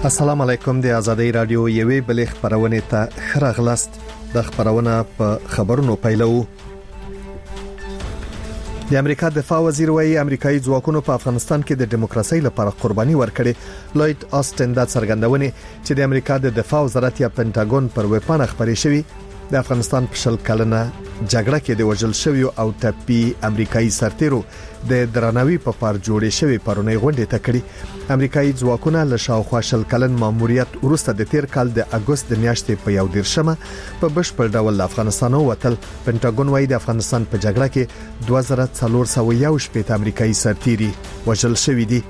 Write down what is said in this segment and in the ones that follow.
السلام علیکم د آزادۍ رادیو یوې بلې خبرونه ته خراغلاست د خبرونه په خبرونو پیلو. د امریکا دفاع وزیر وايي امریکایي ځواکونو په افغانستان کې د دیموکراسي لپاره قرباني ورکړې. لوید آستن دا څرګندونه چې د امریکا د دفاع وزارت یا پینټاګون پر ویبپاڼه خبرې شوې د افغانستان په شل کلنه جګړه کې د وژل شویو او ټپي امریکایي سرتیرو د درناوي په پار جوړې شوی پرونی غونډه ته کړې. امریکایي ځواکونه له شاوخوا شل کلن ماموریت وروسته د تیر کال د اگست د میاشتې په 1 په بشپړ ډول افغانستان ووتل. پینټاګون وايي د افغانستان په جګړه کې 2411 امریکایي سرتیري وژل شوی دي.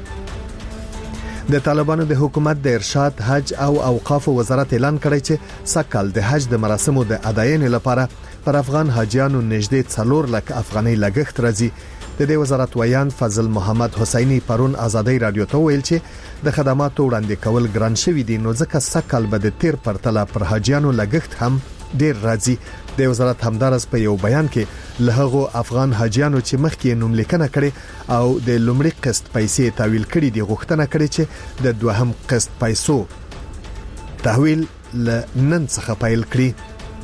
د طالبانو د حکومت د ارشاد حج او اوقاف وزارت اعلان کړی چې سکهال د حج د مراسمو د اداینې لپاره پر افغان حاجیانو نږدې 4 لک افغاني لګښت راځي. د دې وزارت ویان فضل محمد حسینی پرون آزادۍ رادیو ته ویل چې د خدماتو وړاندې کول ګران شوی دي نو ځکه سکهال به د تیر پرتله پر حاجیانو لګښت هم ډیر راځي. د وزارت همدارس په یو بیان کې له هغو افغان حاجیانو چې مخکې نوم لیکنه کړي او د لومړي قسط پیسې تحویل کړي دي غوښتنه کړې چې د دوهم قسط پیسو تحویل ل نن څخه پیل کړي.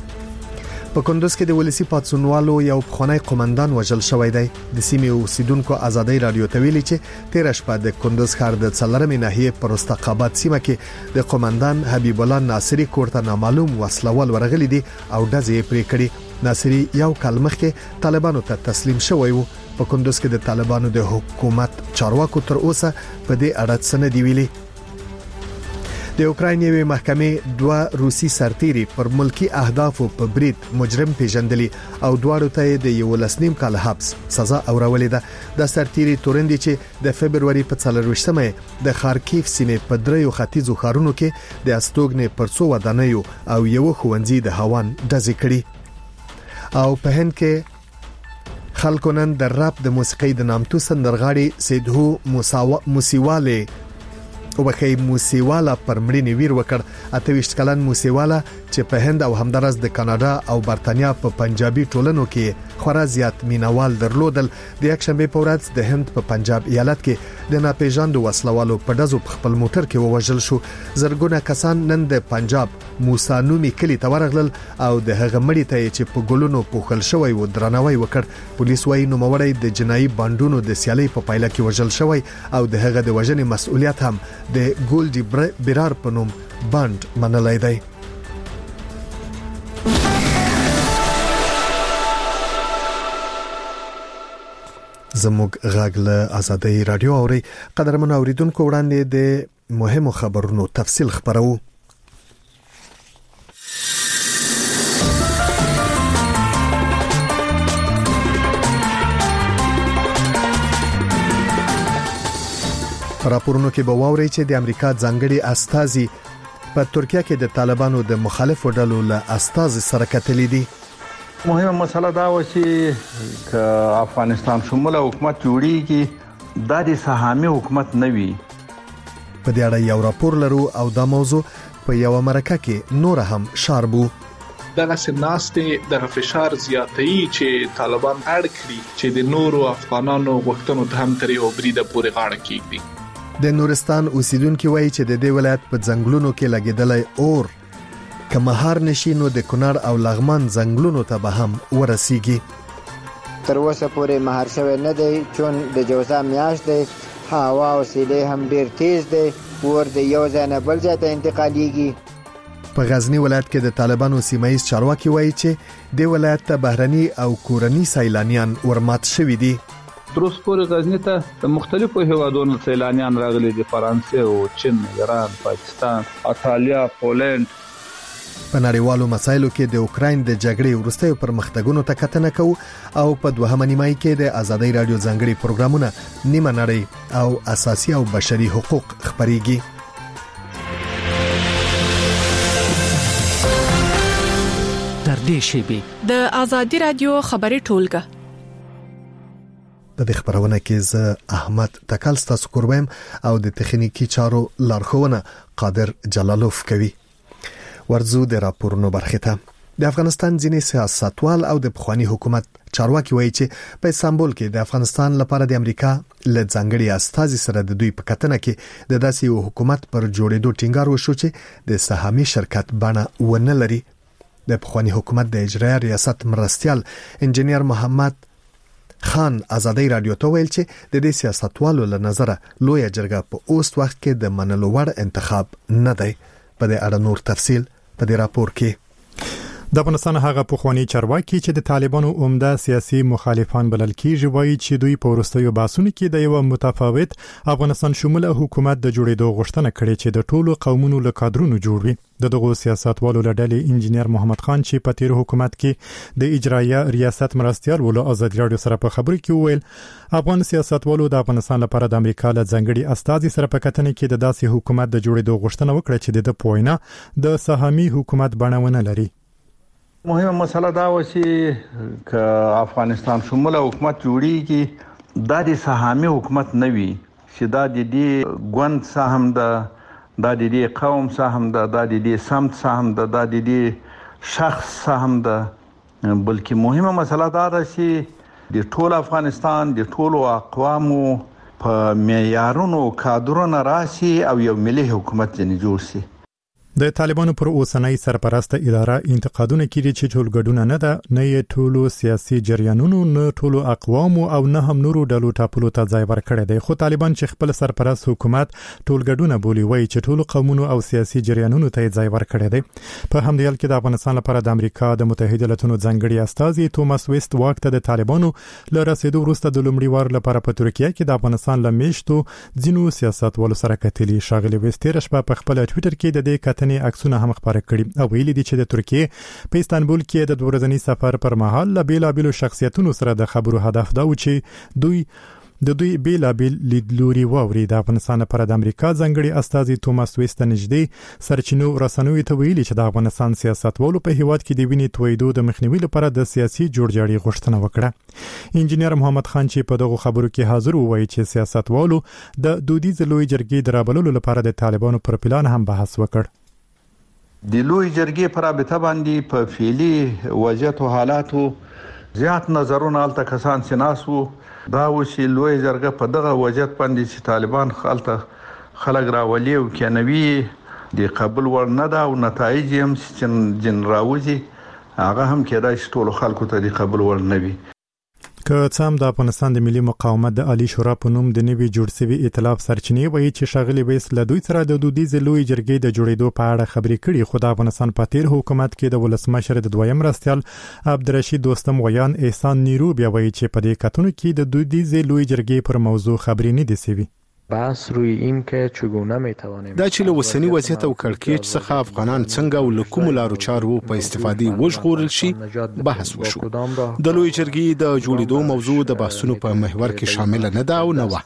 په کندوز کې د ولسی پاتسونوالو یو پخوانی قومندان وژل شوی دی. د سیمې اوسیدونکو آزادۍ رادیو ته ویلي چې 13 شپه د کندوز ښار د څلرمې ناحیې پر استقامت سیمه کې د قومندان حبیب الله ناصری کوړه نامعلوم وسلوال ورغلي دي او ډزې پرې کړي. ناصری یو کال مخکې طالبانو ته تسلیم شوی و. په کندوز کې د طالبانو د حکومت چارواکو تر اوسه په دې اړه څه نه دی ویلي. د اوکراین یوې محکمې 2 روسي سرتیري پر ملکی اهدافو په برید مجرم پیژندلی او دواړو ته د 11 کال حبس سزا اورولې ده. د سرتیري تورندي چې د فبرवरी په 24مه د خارکیف سیمې په دریو ختیځو ښارونو کې د استوګنې پر څو ودانیو او یو ښوونځي د هوان ډزې کړي. او په هند کې خلکو نن د راب د موسیقۍ د نامتو سندرغاړي سیدهو موسیواله او بخې موسیوالا پر مړینې ویر وکړ. 28 کلن موسیوالا چې په هند او همدارس د کاناډا او برتانیا په پنجابي ټولنو کې خورا زیات مینوال درلودل. د یک شنبه په ورځ د هند په پنجاب ایالت کې د ناپېژاندو وسلوالو په ډزو په خپل موټر کې ووژل شو. زرګونه کسان نن د پنجاب موسانومي کلی ته ورغلل او د هغه مړی ته چې په ګلونو پوښل شوی و درناوی وکړ. پولیس وايي نو موري د جنایي باندونو د سیالي په پایله کې وژل شوی او د هغه د وژنې مسؤلیت هم د ګولډي بیرار په نوم باند منلای دی. زموږ غږ له آزادۍ رادیو اوري قدرمن اوریدونکو وړاندې د مهمو خبرونو تفصیل خبرو. راپورونو کې به واوري چې د امریکا ځانګړي استازي په ترکیه کې د طالبانو د مخالفو ډلو له استازي سره کتلې دي. مهمه مسله دا و چې افغانستان شمول حکومت جوړیږي د سهامي حکومت نه وي. په دې اړه یو راپور لرو او دا موضوع په یو مرکه کې نور هم شاربو. دغه سناستې د فشار زیاتې چې طالبان اړ کړی چې د نورو افغانانو غوښتنو ته هم ترې او بریده پورې غاړه کېږي. د نورستان اوسیدونکو وایي چې د دې ولایت په ځنګلونو کې لګیدلای اور که مهار نشي نو د کونړ او لغمان ځنګلونو ته به هم ورسیږي. تر اوسه پورې مهار شوی نه دی چون د جوزا میاشت دی، هوا او سیلې هم ډیر تیز دی، ور د یو ځای نه بل ځای ته انتقالیږي. په غزنی ولایت کې د طالبانو سیمایي چارواکي وایي چې د ولایت ته بهرني او کورني سیلانیان ورمات شوي دي. تر اوسه پورې غزنی ته د مختلفو هیوادونو سیلانیان راغلي دي، فرانسې او چین، ایران، پاکستان، ایتالیا، پولند. په نړیوالو مسایلو کې د اوکراین د جګړې وروستیو پرمختګونو ته کتنه کوو او په دوهمه نیمایي کې د آزادۍ رادیو ځانګړي پروګرامونه نیمه نړۍ او اساسي او بشري حقوق خبريږي. تر دې شیبې د آزادۍ رادیو خبري ټولګه د دې خبرونه کې زه احمد تکل ستاسو قربم او د تخنیکی چارو لارښوونه قادر جلالوف کوي. ورزو د راپورونو برخه ته. د افغانستان ځینې سیاستوال او د پخوانی حکومت چارواکي وایي چې په استانبول کې د افغانستان لپاره د امریکا له ځانګړي استازي سره د دوی په کتنه کې د داسې یو حکومت پر جوړېدو ټینګار وشو چې د سهامي شرکت بڼه ونه لري. د پخوانی حکومت د اجرایي ریاست مرستیال انجنیر محمد خان ازادي رادیو ته ویل چې د دې سیاستوالو له نظره لوی جرګه په اوس وخت کې د منلو وړ انتخاب نه دی. په دې اړه نور تفصیل په دې راپور کې. د افغانستان هغه پخوانی چارواکي چې د طالبانو عمده سیاسي مخالفان بلل کیږي وایي چې دوی په وروستیو بحثونو کې د یو متفاوت افغانستان شموله حکومت د جوړېدو غوښتنه کړې چې د ټولو قومونو له کادرونو جوړ وي. دغه سیاستوالو له ډلې انجنیر محمد خان چې په تیر حکومت کې د اجرایي ریاست مرستیال ولو آزادي رادیو سره په خبرو کې وویل افغان سیاستوالو د افغانستان لپاره د امریکا له ځانګړي استازي سره په کتنه کې د داسې حکومت د جوړېدو غوښتنه وکړه چې د پوینه د سهامي حکومت بڼونه لري. مهمه مسله دا و چې ک افغانستان شموله حکومت جوړیږي د سهامي حکومت نه وي چې دا د دې ګوند سهم ده دا د دې قوم سهم ده دا د دې سمت سهم ده دا د دې شخص سهم ده بلکې مهمه مسله دا ده چې د ټول افغانستان د ټولو اقوامو په معیارونو کادرونو راشي او یو ملي حکومت ځنې جوړ شي. د طالبانو پر اوسنۍ سرپرسته اداره انتقادونه کړي چې ټولګډونه نه ده نه یې ټولو سیاسي جریانونو نه ټولو اقوامو او نه هم نورو ډلو ټاپلو ته ځای ورکړی دی. خو طالبان چې خپل سرپرست حکومت ټولګډونه بولي وایي چې ټولو قومونو او سیاسي جریانونو ته ځای ورکړی دی. په همدې حال کې د افغانستان لپاره د امریکا د متحده ایالاتونو ځانګړي استازي توماس ویست واک ته د طالبانو له رسیدو وروسته د لومړي وار لپاره په ترکیه کې د افغانستان له میشتو ځینو سیاستوالو سره کتلي. ښاغلي ویست تیر شپه په خپل ټویټر کې د دې عکسونه هم خبره کړي او ویلي دي چې د ترکیه په استانبول کې د ورځنی سفر پر مهال له بیلابیلو شخصیتونو سره د خبرو هدف دا و چې دوی بیلابیل لیدلوري واوري. د افغانستان لپاره د امریکا ځانګړي استازي توماس ویست نږدې سرچینو رسنوي ته ویلي چې د افغانستان سیاستوالو په هیواد کې د وینې تویدو د مخنیوي لپاره د سیاسي جوړجاړي غوښتنه وکړه. انجنیر محمد خان چې په دغه خبرو کې حاضر وایي چې سیاستوالو د دودیز لوی جرګې د رابللو لپاره د طالبانو پر پلان هم بحث وکړ. د لوی جرګې پر رابطه باندې په فعلی وضعیت او حالاتو زیات نظرونه الته کسان سناسو دا و چې لوی جرګه په دغه وضعیت باندې چې طالبان خلک راولي او کینوي د قبول ور نه دا او نتایج هم چې جن راوځي هغه هم کېدای شي ټول خلکو ته د قبول ور نه وي. که څه هم د افغانستان د ملي مقاومت د عالی شورا په نوم د نوي جوړ شوي ائتلاف سرچینې وایي چې ښاغلي ویست له دوی سره د دودیز لوی جرګې د جوړېدو په اړه خبرې کړي. خو د افغانستان په تیر حکومت کې د ولسمشر د دویم مرستیال عبدالرشید دوستم غویان احسان نیرو بیا وایي چې په دې کتنو کې د دودیز لوی جرګې پر موضوع خبرې نه دي شوي. بحث روی این که چگونه میتوانیم دا چې له وسنی وضعیت او کړکېچ څخه افغانان څنګه او له کوم لارو چارو په استفادې وژغورل شي بحث وشو. د لوی جرګې د جوړېدو موضوع د بحثونو په محور کې شامل نه ده او نه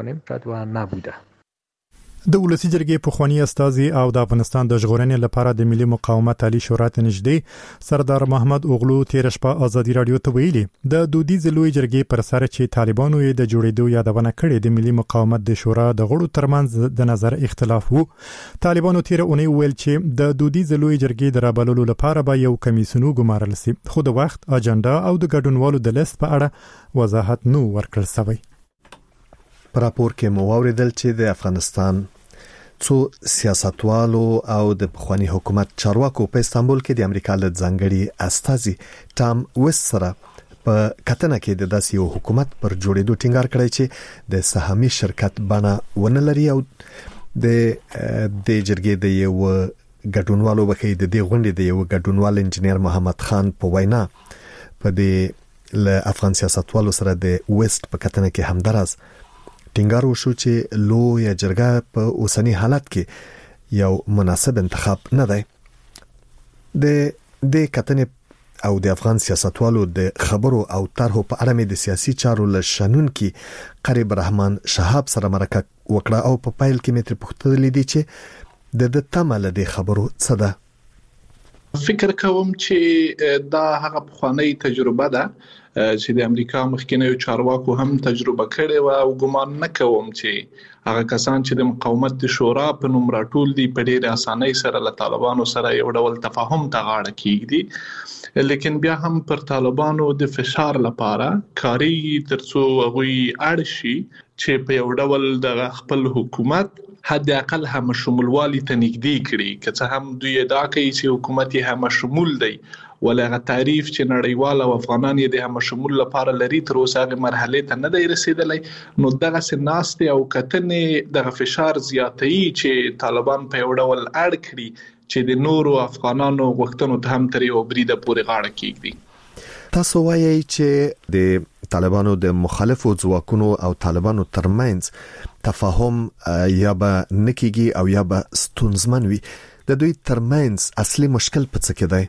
و. د ولسی جرګې پخوانی استازي او د افغانستان د ژغورنې لپاره د ملي مقاومت عالی شورا ته نږدې سردار محمد اوغلو تیر شپه آزادي رادیو ته ویلي د دودیز لوی جرګې پر سر چې طالبانو یې د جوړېدو یادونه کړې د ملي مقاومت د شورا د غړو ترمنځ د نظر اختلاف وو. طالبانو تیر اونۍ ویل چې د دودیز لوی جرګې د رابللو لپاره به یو کمیسیون ګمارل شي خو د وخت اجنډا او د ګډونوالو د لیست په اړه وضاحت نو ورکړل شوی. په راپور کې مو اوریدل چې د افغانستان څو سیاستوالو او د پخوانی حکومت چارواکو په استانبول کې د امریکا له ځانګړي استازي ټام ویست سره په کتنه کې د داسې یو حکومت پر جوړېدو ټینګار کړی چې د سهامي شرکت بڼه ونه لري او د جرګې د یو ګډونوالو بخې د دې غونډې د یو ګډونوال انجنیر محمد خان په وینا په دې له افغان سیاستوالو سره د ویست په کتنه کې همدراز ټینګار وشو چې لوی جرګه په اوسنی حالت کې یو مناسب انتخاب نه دی. د کتنې او د افغان سیاستوالو د خبرو او طرحو په اړه د سیاسي چارو له شنن کې قریب رحمان شهاب سره مرکه وکړه او په پایل کې متر پختلې دي چې د تمه له خبرو څه ده. فکر کوم چې دا هغه پخوانی تجربه ده چې د امریکا مخکینیو چارواکو هم تجربه کړې و او ګمان نه کوم چې هغه کسان چې د مقاومت شورا په نوم راټول دي په ډېر اسانۍ سره له طالبانو سره یو ډول تفاهم ته غاړه کیږي، لیکن بیا هم پر طالبانو د فشار لپاره کاری ترڅو هغوی اړ شي چې په یو ډول د خپل حکومت حد اقل هم شمولوالي ته نږدې کړي، که څه هم دوی ادعا کوي چې حکومت یې هم شمول دی، ولغه تعریف چې نړیوال او افغانان یې د هم شمول لپاره لري تر اوسه هغه مرحله ته نه دی رسیدلی. نو دغه سناست او کتنې د فشار زیاتې چې طالبان په یو ډول اړ کړي چې د نورو افغانانو غوښتنو ته هم تر یو بریده پورې غاړه کیږي. تاسو وایي چې د طالبانو د مخالفو ځواکونو او طالبانو ترمنځ تفاهم یا به نکیږي او یا به ستونزمن وي، د دوی ترمنځ اصلي مشکل په څه کې دی؟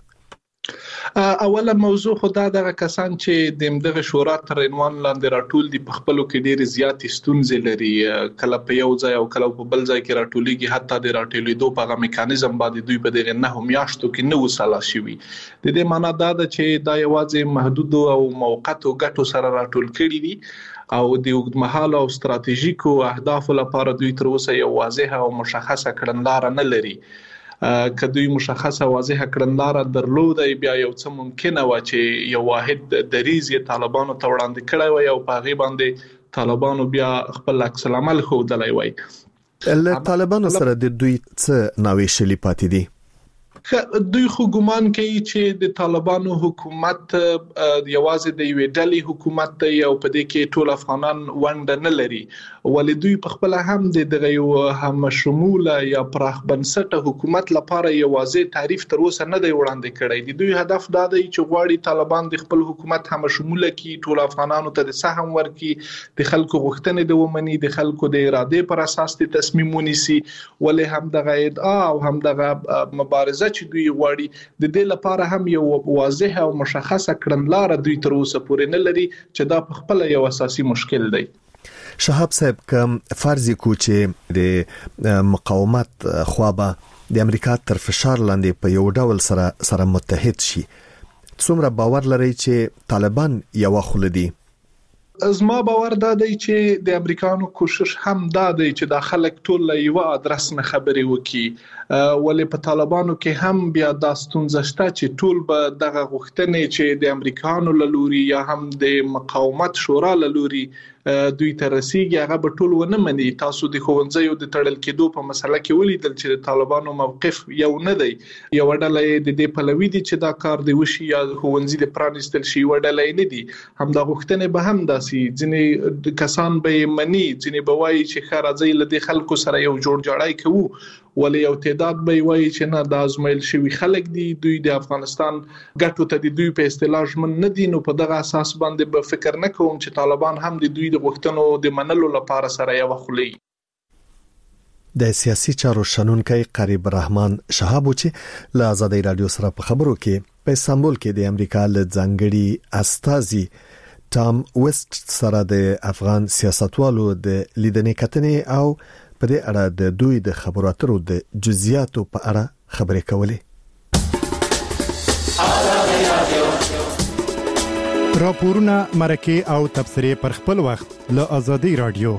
اوله موضوع خدا دغه کسان چې د دغه شورا تر عنوان لاندې راټول دي په خپل کې ډېر زیات ستونزې لري، کله په یو ځای او کله په بل ځای کې راټولېږي، حتی د راټولېدو په میکانیزم باندې دوی په دغه 9 میاشتو کې نه وساله شوی. د دې معنی دا ده چې دا یوازې محدود او موقته ګټو سره راټول کړي دي او د اوږدمهاله او ستراتیژیکو اهدافو لپاره دوی تر اوسه یو واضحه او مشخصه کړنلاره نه لري. که دوی مشخصه واضحه کړنلاره درلودای بیا یو څه ممکنه و چې یو واحد دریز یې طالبانو ته وړاندې کړی وي او په هغه باندې طالبانو بیا خپل عکس العمل ښودلی وي. له طالبانو سره د دوی څه ناویشلي پاتې دي؟ دوی خو ګمان کوي چې د طالبانو حکومت یوازې د یوې ډلې حکومت دی او په دې کې ټول افغانان ونډه نه لري، ولې دوی په خپل هم د یو هم شموله یا پراخ بنسټه حکومت لپاره یو واضح تعریف تر اوسه نه دی وړاندې کړی. د دوی هدف دا دی چې غواړي طالبان د خپل حکومت هم شموله کړي، ټول افغانانو ته د سهم ورکړي، د خلکو غوښتنې د ومني، د خلکو د اراده پر اساس د تصمیم ونیسي، ولې هم دغه ادعا او هم دغه مبارزه چې دوی غواړي د دې لپاره هم یو واضحه او مشخصه کړنلاره دوی تر اوسه پورې نه لري چې دا په خپل یو اساسي مشکل دی. شهاب صاحب کوم فرض کو چې د مقاومت خوابه د امریکا تر فشار لاندې په یو ډول سره متحد شي، څومره باور لري چې طالبان یو خلدي؟ زما باور دا دی چې د امریکانو کوشش هم دا دی چې د خلک ټول له یو ادرس نه خبري وکړي، ولې په طالبانو کې هم بیا د ستونزه شته چې ټول به دغه غوښتنې چې د امریکانو له لوري یا هم د مقاومت شورا له لوري دوی ته رسیږي هغه به ټول ونه مني. تاسو د ښوونځیو د تړل کېدو په مسله کې ولیدل چې د طالبانو موقف یو نه دی، یو ډله د دې پلوي دي چې دا کار دی وشي یا ښوونځي د پرانیستل شي، یو ډله نه دي هم د غوښتنې به هم داسي ځینې کسان به مني، ځینې به وایي چې خراځي له د خلکو سره یو جوړ جاړی کوو، ولې یو تعداد به وایي چې نه دا ازمایل شوی خلک دي، دوی د افغانستان ګټو ته د دوی په اصطلاح ژمن نه دي. نو په دغه اساس باندې به فکر نه کوم چې طالبان هم د دوی د غوښتنو د منلو لپاره سره یو خولي. د سیاسي چارو شنونکي قریب رحمان شهاب چې له آزادۍ رادیو سره په خبرو کې په استانبول کې د امریکا له ځانګړي استازي ټام ویسټ سره د افغان سیاستوالو د لیدنې کتنې او په دې اړه د دوی د خبرو اترو د جزئیاتو په اړه خبرې کولې. راپورونه، مرکه او تبصرې پر خپل وخت له آزادۍ رادیو.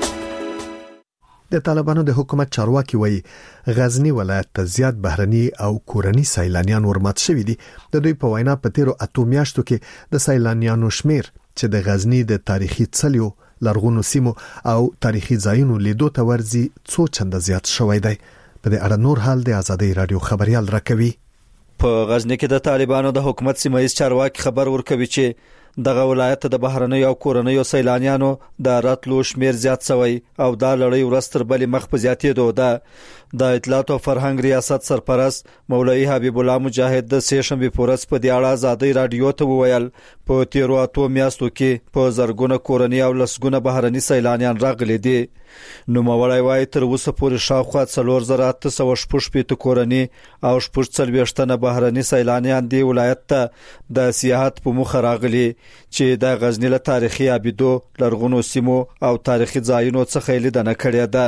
د طالبانو د حکومت چارواکي وایي غزنی ولایت ته زیات بهرني او کورني سیلانیان ورمات شوي دي. د دوی په وینا په تیرو 8 میاشتو کې د سیلانیانو شمیر چې د غزنی د تاریخي څلیو لرغونو سیمو او تاریخي ځایونو لیدو ته ورځي څو چنده زیات شوی دی. په دې اړه نور حال د آزادۍ رادیو خبريال راکوي. په غزنی کې د طالبانو د حکومت سیمایي چارواکي خبر ورکوي چې دغه ولایت د بهرنۍ او کورنۍ سیلانیانو د راتلو شمیر زیات شوی او دا لړۍ ورستر بلې مخ په زیاتېدو ده. د اطلاعات او فرهنګ ریاست سرپرست مولوی حبیب الله مجاهد د سیشنبه پورس په دی اړه آزادۍ رادیو ته وویل په تیرو 8 میاشتو کې په زرګونه کورنۍ او لسګونه بهرني سیلانیان راغلي دي. نو مولوی وايي تر اوسه پورې شاوخوا 4800 کورنۍ او 40 بهرني سیلانیان دی ولایت ته د سیاحت په مخ راغلي چې د غزنی له تاریخي ابیدو لرغونو سیمو او تاریخي ځایونو څخه لیدنه کړې ده.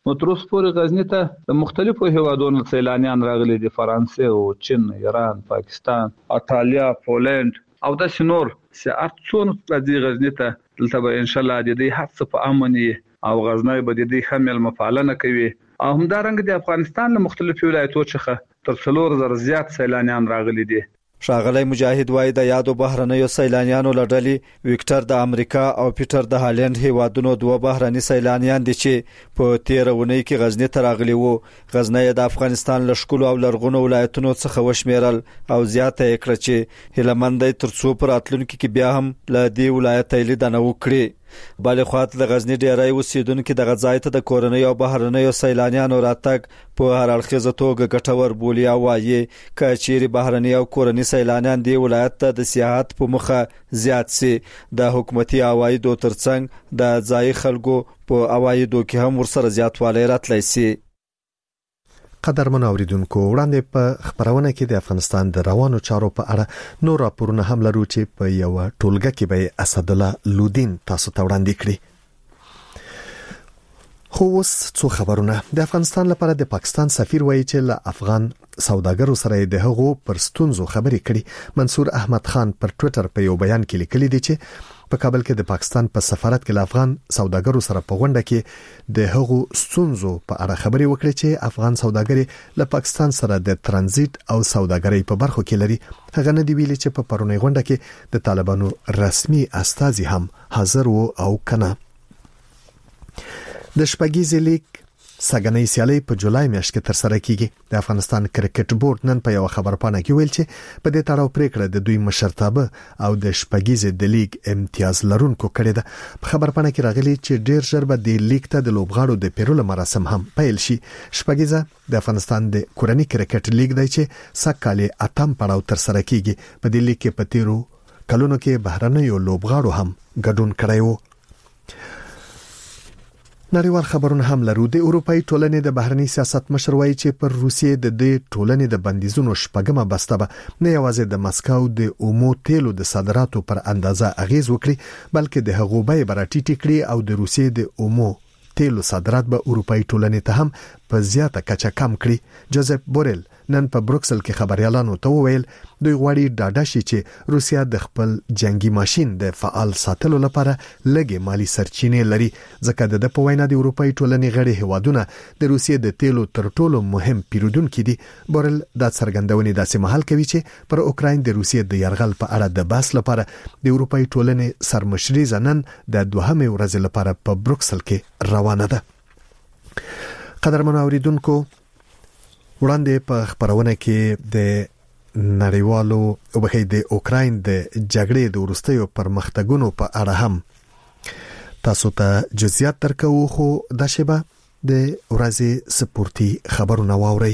نو تر اوسه پورې غزنی ته د مختلفو هیوادونو سیلانیان راغلي دي، فرانسې او چین، ایران، پاکستان، ایتالیا، پولند او د شنور ساعت څون راځي غزنی ته. دلته به ان شاء الله د دې حادثه په امني او غزنی به د دې خمل مفعلنه کوي. او همدارنګه د افغانستان له مختلفو ولایتونو څخه تر 3000 زیات سیلانیان راغلي دي. ښاغلی مجاهد وایي د یادو بهرنیو سیلانیانو له ډلې ویکټر د امریکا او پیټر د هالند هیوادونو 2 بهرني سیلانیان دي چې په 13 اونۍ کې غزنی ته راغلي وو. غزنی د افغانستان له ښکلو او لرغونو ولایتونو څخه وشمیرل او زیاته یې کړه چې هیلمند دی ترڅو په راتلونکي کې بیا هم له دې ولایت لیدنه وکړي. بل خواته د غزنی ډیری اوسیدونکو د غځای ته د کورنۍ او بهرنیو سیلانیانو راتګ په هر اړخیزه توګه ګټور بولي او وایي کچېری بهرنی او کورنۍ سیلانیان دی ولایت ته د سیاحت په مخه زیات سي د حکومتي عوایدو ترڅنګ د ځای خلکو په عوایدو کې هم ورسره زیاتوالی راتلی سي. قدرمن اوریدونکو، وړاندې په خبرونه کې د افغانستان د روانو چارو په اړه نور راپورونه هم لرو چې په یو ټولګه کې به اسد الله لودین تاسو ته وړاندې کړي. خو اوس څو خبرونه. د افغانستان لپاره د پاکستان سفیر وایي چې له افغان سوداګرو سره د هغو پر ستونزو خبرې کړي. منصور احمد خان پر ټوئیټر په یو بیان کې لیکلي دی چې په کابل کې د پاکستان په سفارت کې له افغان سوداګرو سره په غونډه کې د هغو ستونزو په اړه خبرې وکړي چې افغان سوداګري له پاکستان سره د ترانزیت او سوداګرۍ په برخو کې لري. هغه نه دی ویلي چې په پرونی غونډه کې د طالبانو رسمي استازي هم حاضر وو او کنه. د شپږیزې لیگ سګنۍ سیالي په جولای میاشت کې تر سره کیږي. د افغانستان کرکټ بورډ نن په یو خبرپاڼه کې ویل چې په دې تړاو پریکړه د دوی مشرتابه او د شپږیزې د لیگ امتیاز لرونکو کړی ده. په خبرپاڼه کې راغلي چې ډیر ژر به د لیگ ته د لوبغاړو د پیرولو مراسم هم پیل شي. شپږیزه د افغانستان د کورنۍ کرکټ لیگ دی چې سکهاله اتم پړاو تر سره کیږي. په دې لیگ کې په تیرو کلونو کې بهرنیو لوبغاړو هم ګډون کړی وو. نړیوال خبرونه هم لرو. د اروپאי ټولنې د بهرنی سیاست مشر وایي چې پر روسیې د دې ټولنې د بندیزونو شپږمه بسته به نه یوازې د مسکو د اومو تیلو د صادراتو پر اندازه اغیز وکړي بلکې د هغو بیې براټیټ کړي او د روسیې د اومو تیلو صادرات به اروپאי ټولنې ته هم په زیاته کچه کم کړي. جوزف بورل نن په بروکسل کې خبريالانو ته وویل دوی غواړي ډاډه شي چې روسیا د خپل جنگي ماشين د فعال ساتلو لپاره لږه مالی سرچینې لري. ځکه د په وینا د اروپאי ټولنې غړي هوادونه د روسیې د تیلو تر ټولو مهم پیرودونکو دي. بورل دا څرګندونه داسې محل کوي چې پر اوکراین د روسیې د يرغل په اړه د بحث لپاره د اروپאי ټولنې سرمشري زنن د دوهمه ورځ لپاره په بروکسل کې روانه ده. قدرمن اوریدونکو، وړاندې په خبرونه کې د نړیوالو او بخې د اوکراین د جګړې د وروستیو پرمختګونو په اړه هم تاسو ته جزئیات درکو. خو د شبه د ورځې سپورتي خبرونه واوري.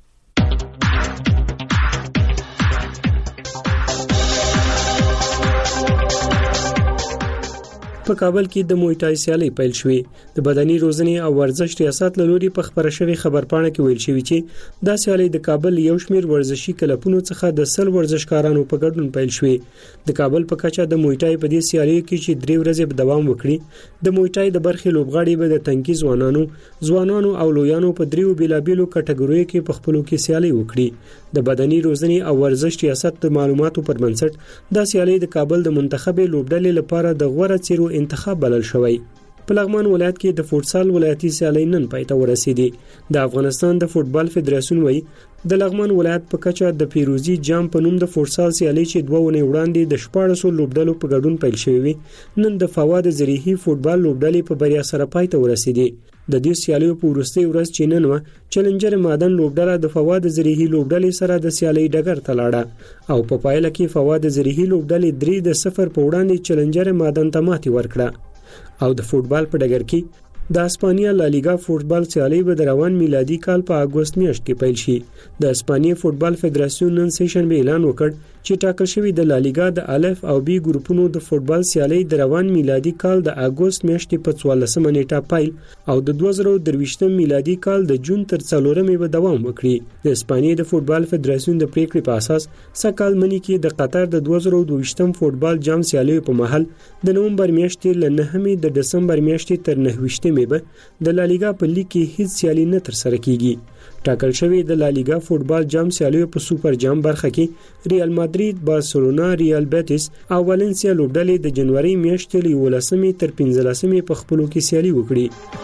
په کابل کې د موای تای سیالي پیل شوې. د بدني روزنې او ورزش ریاست له لوري په خبره شوی خبرپاڼه کې ویل شوی چې دا سیالي د کابل یو شمېر ورزشي کلبونو څخه د 100 ورزشکارانو په ګډون پیل شوې. د کابل په کچه د موای تای په دې سیالي کې چې 3 ورځې به دوام وکړي. د موای تای د برخې لوبغاړي به د تنکي ځوانانو او لویانو په 3 بیلابیلو کټګوریو کې په خپلو کې سیالي وکړي. د بدني روزنې او ورزش ریاست د معلوماتو پر بنسټ دا سیالي د کابل د منتخب لوبډلې لپاره د غوړه چیرو انتخاب بلل شوی. په لغمان ولایت کې د فوټسال ولایتي سیالي نن پای ته ورسېدي. د افغانستان د فوټبال فدراسیون وایي د لغمان ولایت په کچه د پیروزي جام په نوم د فوټسال سیالي چې 2 ونې وړاندې د 1400 لوبډلو په ګډون پیل شوې وي نن د فواد زریحي فوټبال لوبډلې په بریا سره پای ته ورسېدي. د دې سیالیو په وروستي ورځ چې نن و چیلنجر مادن لوبډله د فواد زریحي لوبډلې سره د سیالي ډګر ته لاړه او په پایله کې فواد زریحي لوبډلې 3-0 په وړاندې چیلنجر مادن ته ماتې ورکړه. او د فوټبال په ډګر کې د اسپانیا لالیګا فوټبال سیالي به د روان میلادي کال په اگست میاشت کې پیل شي. د اسپانیا فوټبال فدراسیون نن سیشن به اعلان وکړ چې ټاکل شوی د لالیګا د الف او بی ګروپونو د فوتبال سیالي د روان میلادي کال د اگست میاشتې په 14 نیټه پیل او د 2023 میلادي کال د جون تر 4 به دوام وکړي. د اسپانیې د فوتبال فدراسیون د پریکړې په اساس سکهال منی کې د قطر د 2022 فوتبال جام سیالي په محل د نومبر میاشتې ل 9 د دسمبر میاشتې تر 9 به د لالیګا په لیګ کې هیڅ سیالي نه تر سره کیږي. ټاکل شوی د لالیګا فوتبال جام سیالیو په سوپر جام برخه کې ریال مادرید، بارسلونا، ریال بیټیس او والنسیا لوبډلې د جنوري میاشتې له 11 تر 15 په خپلو کې سیالي وکړي.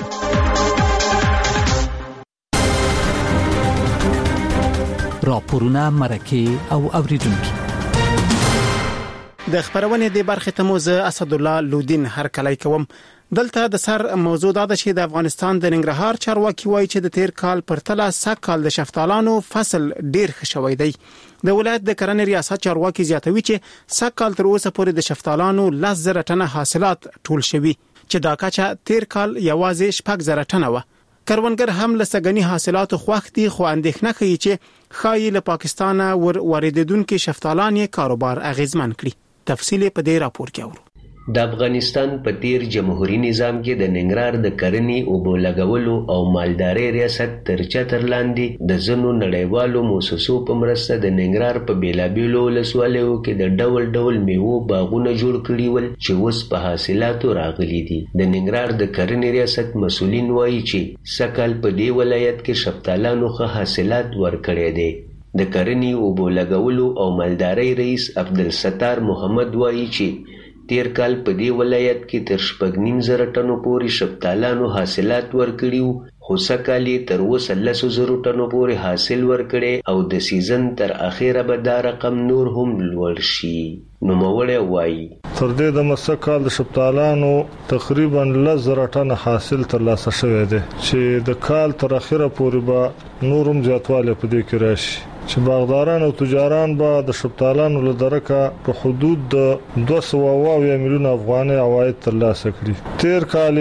راپورونه، مرکه او اوریدونکو د خبرونې د برخه تموز اسد الله لودین هر کلی کوم. دلته د سر موضوع دا ده چې د افغانستان د ننګرهار چارواکي وایي چې د تیر کال پرتله سږکال د شفتالانو فصل ډیر ښه شوی دی. د ولایت د کرنې ریاست چارواکي زیاتوي چې سږکال تر اوسه پورې د شفتالانو 10,000 ټنه حاصلات ټول شوي چې دا کچه تیر کال یوازې 6,000 ټنه و. کروندګر هم له سږني حاصلاتو خوښ دي، خو اندېښنه کوي چې ښایي له پاکستان واردېدونکو شفتالان یې کاروبار اغیزمن کړي. تفصیل په دې راپور کې اورو. د افغانستان په تیر جمهوریت نظام کې د ننګرهار د کرنې او اوبو لګولو او مالدارۍ ریاست تر چتر لاندې د ځینو نړیوالو مؤسسو په مرسته د ننګرهار په بیلابیلو ولسوالیو کې د ډول ډول میوو باغونه جوړ کړي ول چې اوس په حاصلاتو راغلي دي. د ننګرهار د کرنې ریاست مسؤلین وایي چې سږکال په دې ولایت کې شفتالانو ښه حاصلات ورکړي دي. د کرنې او اوبو لګولو او مالدارۍ رئیس عبدالستار محمد وایي چې تیر کال په دې ولایت کې تر 6,500 ټنو پورې شفتالانو حاصلات ورکړي، خو سږکال تر 10,000 ټنو پورې حاصل ورکړي او د سیزن تر اخره به دا رقم نور هم لوړ شي. نوموړی وایي تر دې د مسکال د شفتالانو تقریبا 10,000 ټن حاصل ترلاسه شوی دی چې د کال تر اخره پورې به نورم زیاتوالی په دې کې راشي چې باغداران او تجاران به د شفتالانو له درکه په حدود د 200 میلیون افغاني عواید ترلاسه کړي. تیر کال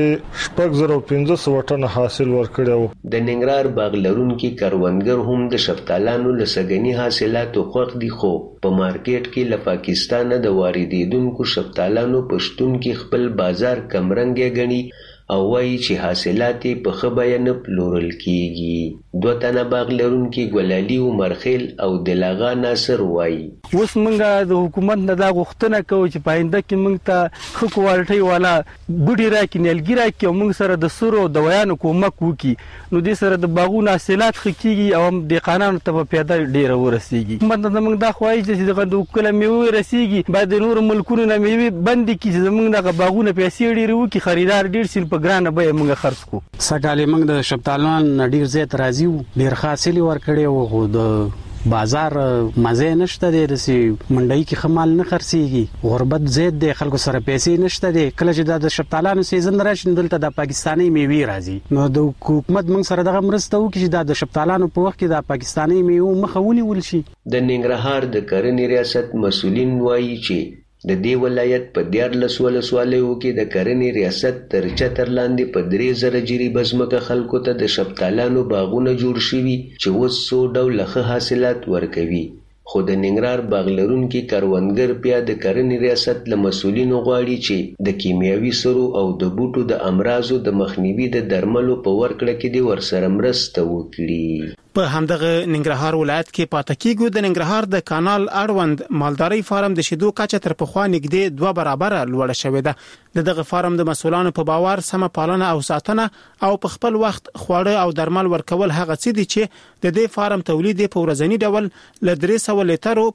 6,500 ټن حاصل ورکړی. د ننګرهار باغ لرونکي کروندګر هم د شفتالانو له سږني حاصلاتو خوښ دي، خو په مارکیټ کې له پاکستان د واردېدونکو شفتالانو په شتون کې خپل بازار کمرنګ غني او وایي چې حاصلات په ښه بیه نه پلورل کیږي. 2 تنه باغ لرونکي ګلالي عمرخیل او دلاغا ناصر وایي اوس موږ د حکومت نه دا غوښتنه کوو چې پاینده کې موږ ته ښه کوالټي والا بوټي راکړي، نیالګي راکړي او موږ سره د سرو دوايانو کومک وکړي، نو دې سره د باغونو حاصلات ښه کیږي او هم دهقانانو ته په پیاده ډیره ورسیږي. حکومت نه موږ دا خوایي چې دغه د کله میوه رسیږي باید د نور ملکونو نه میوه بند کړي چې موږ دغه باغونه پیسې ډیره وکړي، خریدار ډیر سیل په ګرانه به موږ خرڅ کو. سږکال موږ د شفتالان ډیر زیات راځي، ډیر حاصل ورکړي او د بازار مزه نشته دی، رسي منډي کې خمال نه خرڅيږي، غربت زیات دی، خلکو سره پیسې نشته دی. کله چې د شفتالانو سیزن راشي دلته د پاکستاني میوه راځي، نو د حکومت موږ سره دغه مرسته وکړي چې د شفتالانو په وخت کې د پاکستاني میوه مخاوني ول شي. د ننګرهار د کرنې ریاست مسؤلین وایي چې د دې ولایت په 14 ولسوالیو کې د کرنې ریاست تر چتر لاندې په 3,000 جریبه ځمکه خلکو ته د شفتالانو باغونه جوړ شوي چې اوس 100 ډوله ښه حاصلات ورکوي. خو د ننګرهار باغ لرونکي کروندګر بیا د کرنې ریاست له مسؤلینو غواړي چې د کیمیاوي سرو او د بوټو د امراضو د مخنیوي د درملو په ورکړه کې د ورسره مرسته وکړي. په همدغه ننګرهار ولایت کې پاتې کېږي د ننګرهار د کانال اړوند مالداري فارم د شیدو کچه تر پخوا نږدې 2 برابر لوړه شوې ده. دغه فارم د مسؤلانو په باور سم پالنه او ساتنه او په خپل وخت خواړه او درمل ورکول هغه څه دي چې د دې فارم تولید په ورځنی ډول ل 300 لیټرو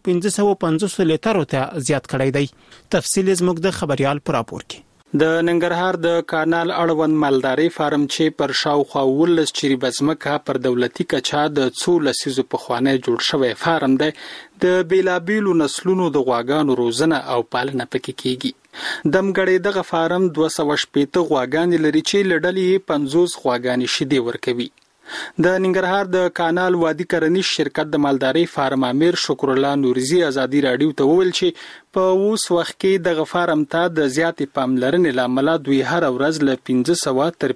550 لیټرو ته زیات کړی دی. تفصیل زموږ د خبريال پر راپور کې. د ننګرهار د کانال اړوند مالداري فارم چې پر شاوخوا 19 چریبه ځمکه پر دولتي کچا د 2 لسیزو په خوانه جوړ شوی فارم دی. د بیلابیلو نسلونو د غواګانو روزنه او پالنه پکې کیږي. دمګړې دغه فارم 280 غواګان لري چې لړلې 50 غواګانې شیدې ورکوي. د ننګرهار د کانال وادي کرنیز شرکت د مالداري فارم امیر شکر الله نورزي ازادي رادیو ته وویل چې په اوس وخت کې د غفارم ته د زیاتې پاملرنې لامل دوی هر ورځ له 1500 تر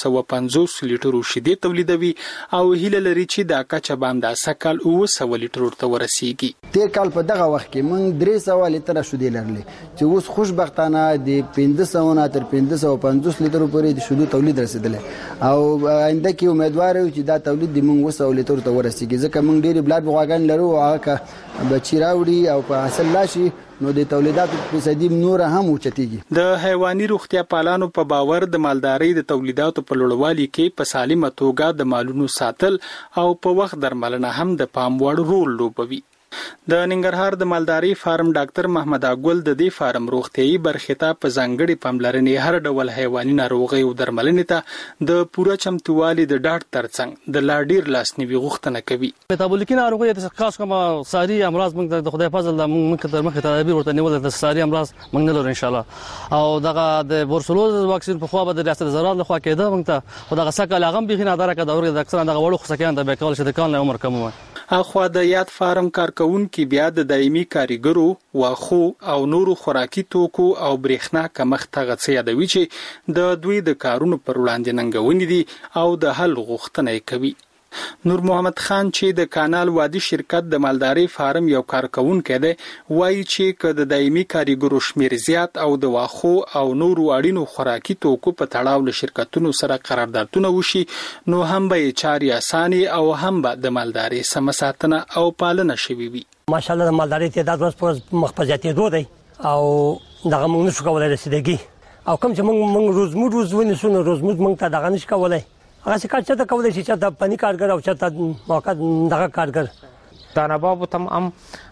1550 لیټرو شیدې تولیدوي او هیله لري چې دا کچه باندې سکل 900 لیټرو ته ورسیږي. تیر کال په دغه وخت کې موږ 300 لیټر شیدې لرلې چې اوس خوشبختانه د 1500 تر 1550 لیټرو پورې د شیدو تولید رسیدلی او آینده کې امیدوار یو چې دا تولید د موږ 900 لیټرو ته ورسیږي ځکه موږ ډېری بلاد غواګان لرو او هغه بچی راوړي او په حاصل لاشي نو د تولیداتو فیصدي نور هم اوچتيږي. د حیواني روغتیا پالانو په باور د مالدارۍ د تولیداتو په لوړوالي کې په سالمه توګه د مالونو ساتل او په وخت درملنه هم د پام وړ رول لوبوي. د ننګرهار د مالداري فارم ډاکټر محمد اګل د دې فارم روغتيایي برخې ته په ځانګړي پاملرنې هر ډول حیواني ناروغي او درملنې ته د پوره چمتووالي د ډاډ ترڅنګ د لا ډیر لاسنیوي غوښتنه کوي. میتابولیکي ناروغي د خاص کوم ساري امراض موږ د خدای فضل موږ تر مخه تدابیر ورته نیول د ساري امراض موږ نه لرو ان شاء الله او دغه د بورسلوز واکسین په خوا به د ریاست زراعت له خوا کېده موږ ته خدای سکه لاغم بخینه دره کده اور د اکثر دغه وړو خصکیان د بیکول شته کال عمر کم وي. اخوا د یاد فارم کارکونکو بیا د دایمي کاریګرو واخو او نورو خوراکي توکو او برېښنا کمښت غڅ یادوي چې د دوی د کارونو پر وړاندې ننګونې دي او د حل غوښتنه کوي. نور محمد خان چې د کانال وادي شرکت د مالداري فارم یو کارکونکو دی وایي چې که د دایمي کاریګرو شمیر زیات او د واخو او نورو اړینو خوراکي توکو په تړاو له شرکتونو سره قراردادونه وشي نو هم به چاري اساني او هم به د مالداري سمساتنه او پالنه شوي وي. ماشاءالله د مالداري تعداد ورځ پر ورځ مخ په زیاتېدو دی او دغه موږ نشو کولای رسیدګي او کوم چې موږ روز ونیسو نو روز موږ ته دغه نشو کولای هغه څه کار چې کولای شي چې د پنی کارګر او چې د موقت دغه کارګر دانباب تم هم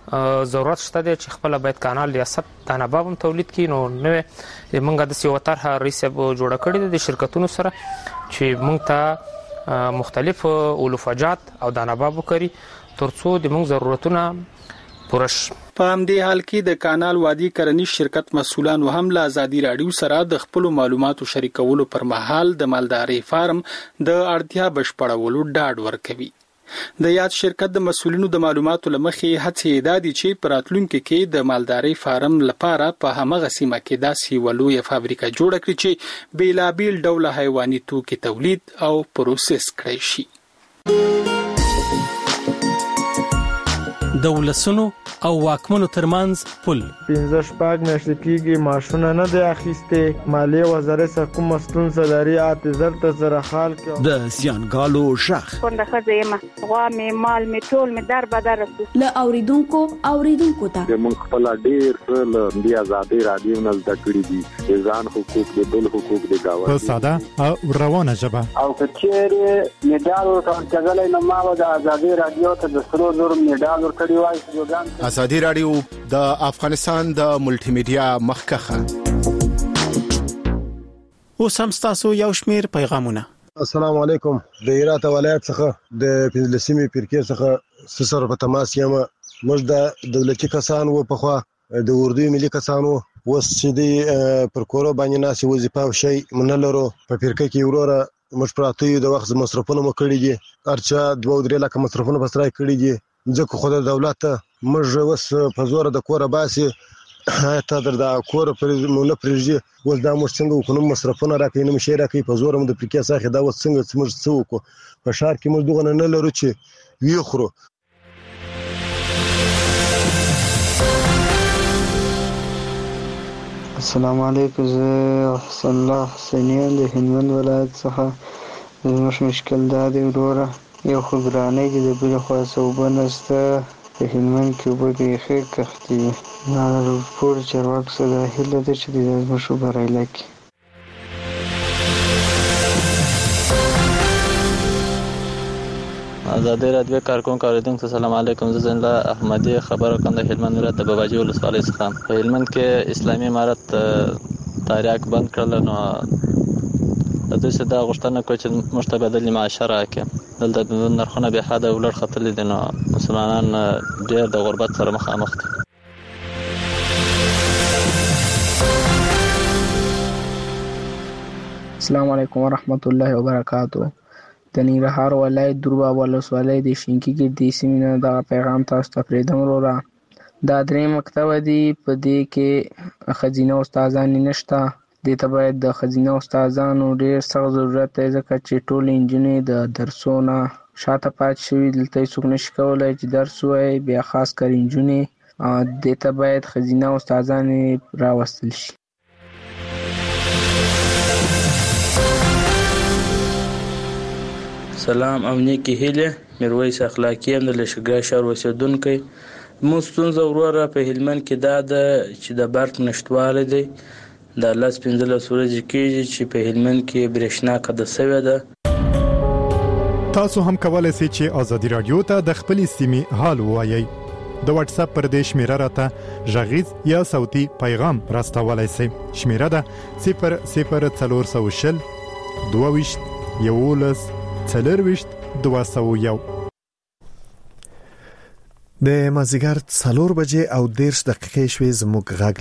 ضرورت شته دی چې خپل باید کانال ریاست دانباب هم تولید کړي نو نو موږ د سیو طرحه ریسب جوړ کړی د شرکتونو سره چې موږ ته مختلف اولوفاجات او دانباب کړي ترڅو د موږ ضرورتونه پوره شي. په همدې حال کې د کانال وادي کرنی شرکت مسولان هم له ازادي رادیو سره د خپل معلوماتو شریکولو پر مهال د مالداري فارم د اړتیا بشپړولو ډاډ ورکوي. د یاد شرکت د مسولینو د معلوماتو لمخې هڅې دادي چې پراتلونکو کې د مالداري فارم لپاره په همغه سیمه کې داسې ولوي فابریکه جوړه کړي چې بیلابیل ډول حیواني توکي تولید او پروسس کړي شي. د ولسونو او واکمنو ترمنځ پل 15 شپږ میاشتې کېږي ماشونه نه دی اخیسته مالیه وزارت سره کوم ستونزه لري اته زرته سره حال کې د زیانګالو شخ څنګه خزه ما غوا می مال می ټول می در بدر له اوریدونکو ته موږ خپل ډیر څه د ازادي رادیو نه زده کړی دي ځان حقوق د بل حقوق د گاوه په ساده او روانه ژبه او کچېره میډال ورکړل نو ما د ازادي رادیو ته د سرو زور میډال ورکړی وای. ازادي رادیو د افغانستان د ملټي میډیا مخکخه. اوس هم تاسو یو شمیر پیغامونه. السلام علیکم. د هرات ولایت څخه د پنځلسمې فرقې څخه سره په تماس یم. موږ د دولتي کسان و په خوا د اردو ملي کسان و وس چې د پر کورو باندې ناس وظیفه او شی منلرو په فرقې کې وروره موږ پراته د وخت مصرفونه مکړي دي ارچا 2-3 لک مصرفونه بسرای کړي دي ځکه خو د دولت موږ وس په زور د کوره باسي ته د کوره پر مونږ پرېږي ول دا موږ څنګه وکړو مصرفونه راکې نو شي راکې په زور موږ د پریکیا ساخه دا وس څنګه موږ څه وکړو په شهر کې موږ دغه نه لرو چې ویخرو. السلام علیکم زه حسن الله حسینیان د هلمند ولایت څخه زموږ مشکل دا دی وروره یو خو ګرانۍ دي د بلې خوا اوبه نشته په هلمند کې اوبه بیخي کښت دي دا ټول چارواکو څخه دا هیله ده چې دا زموږ بریالی کړي. ازادي رادیو کارکونکو اوریدونکو سلام علیکم. زه زین الله احمدی خبر کوم د هلمند ولایت د باباجي ولسوالۍ څخه. په هلمند کې اسلامي امارت تاریخ بند کړل نو د دوی څخه دا غوښتنه کوي چې موږ ته بدل معاش راکړي. دلته د نرخونو به حد ولر خطلې دي نو مسلمانان ډېر د غربت سره مخامخ دي. السلام علیکم ورحمت الله وبرکاتہ. د ننګرهار ولایت درباب ولسوالۍ د شینکي ګردې سیمې نه دغه پیغام تاسو ته پرېږدم وروره. دا درې مکتب دي په دې کې خزینه استادان نشته دې ته باید د خزینه استادانو ډېر سخت ضرورت دی ځکه چې ټول انجونې د درسونو شاته پات شوي دلته څوک نشي کولای چې درس وایي بیا خاص کر انجونې دې ته باید خزینه استادان راوستل شي. سلام او نیکی هیله میرویس اخلاقی هم د لشګا شهر اوسیدونکی. موږ ستونزه وروره په هلمند کې دا ده چې د برق نشټوالی دی د 15 ورځې کېږي چې په هلمند کې برېښنا قطع شوې ده. تاسو هم کولای شئ چې ازادي رادیو ته د خپلې سیمې حال ووایئ. د واتس اپ پر دې شمیره راته غږیز یا صوتي پیغام راستولای شئ. شمیره ده 00420 22 11 40 201. د مازیګر 4 بجې او 10 دقیقې شوي زموږ غږ